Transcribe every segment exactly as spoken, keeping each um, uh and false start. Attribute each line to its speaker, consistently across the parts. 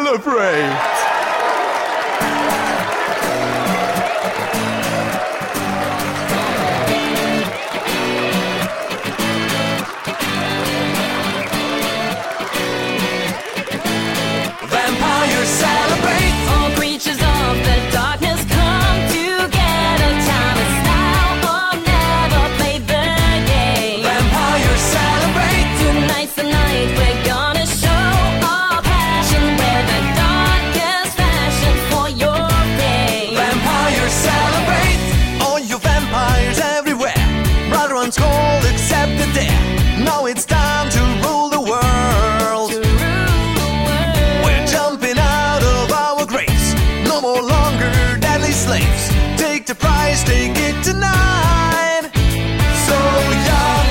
Speaker 1: celebrate.
Speaker 2: Vampires celebrate. All creatures of the darkness come together. Time is now or never play the game. Vampires celebrate. Tonight's the night we're gonna show our passion. Wear the darkest fashion for your fame. Vampires celebrate.
Speaker 3: All you vampires everywhere, brother one's cold except the dare. Now it's time to rule the world.
Speaker 2: To rule the world.
Speaker 3: We're jumping out of our graves, no more longer deadly slaves. Take the prize, take it tonight. So young,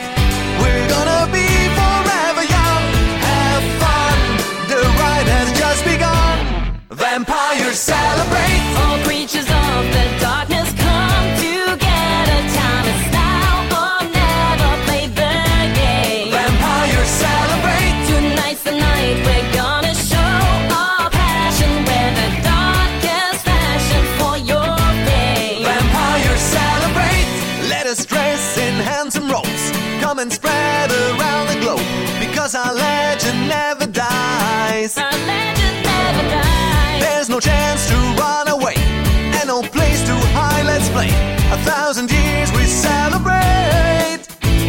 Speaker 3: we're gonna be forever young. Have fun, the ride has just begun.
Speaker 2: Vampires celebrate. All creatures of the darkness come together. Time is now or never play the game.
Speaker 3: Vampires celebrate.
Speaker 2: Tonight's the night we're gonna show our passion. Wear the darkest fashion for your fame.
Speaker 3: Vampires celebrate. Let us dress in handsome robes, come and spread around the globe, because our legend never dies.
Speaker 2: Our legend never dies.
Speaker 3: There's no chance to run away, and no place to hide, let's play. A thousand years we celebrate.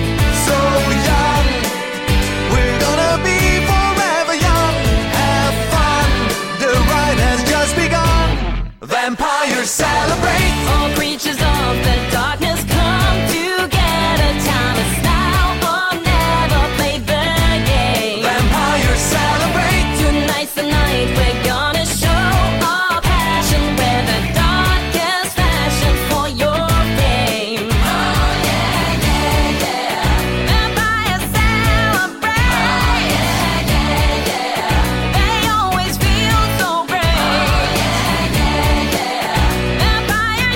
Speaker 3: So young, we're gonna be forever young. Have fun, the ride has just begun.
Speaker 2: Vampires celebrate. All creatures of the darkness come together. Time is now or never play the game.
Speaker 3: Vampires celebrate.
Speaker 2: Tonight's the night we're gonna show our passion. Wear the darkest fashion for your fame. Oh yeah, yeah, yeah. Vampires celebrate. Oh yeah, yeah, yeah. They always feel so brave. Oh yeah, yeah, yeah. Vampires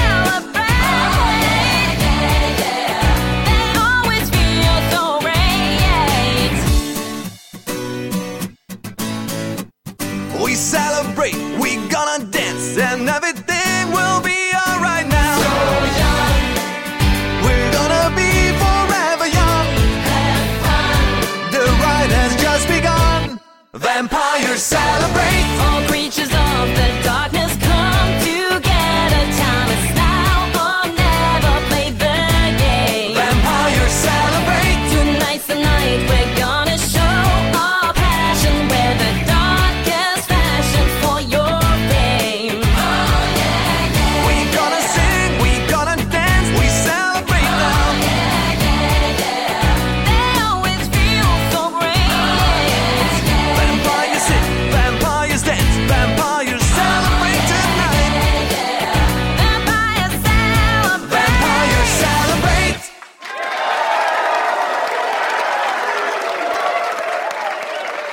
Speaker 2: celebrate. Oh yeah, yeah, yeah. They always feel so great.
Speaker 3: We celebrate, we gonna dance, and everything will be alright now.
Speaker 2: So young,
Speaker 3: We're gonna be forever young.
Speaker 2: have fun.
Speaker 3: The ride has just begun.
Speaker 2: Vampires celebrate. All creatures of the darkness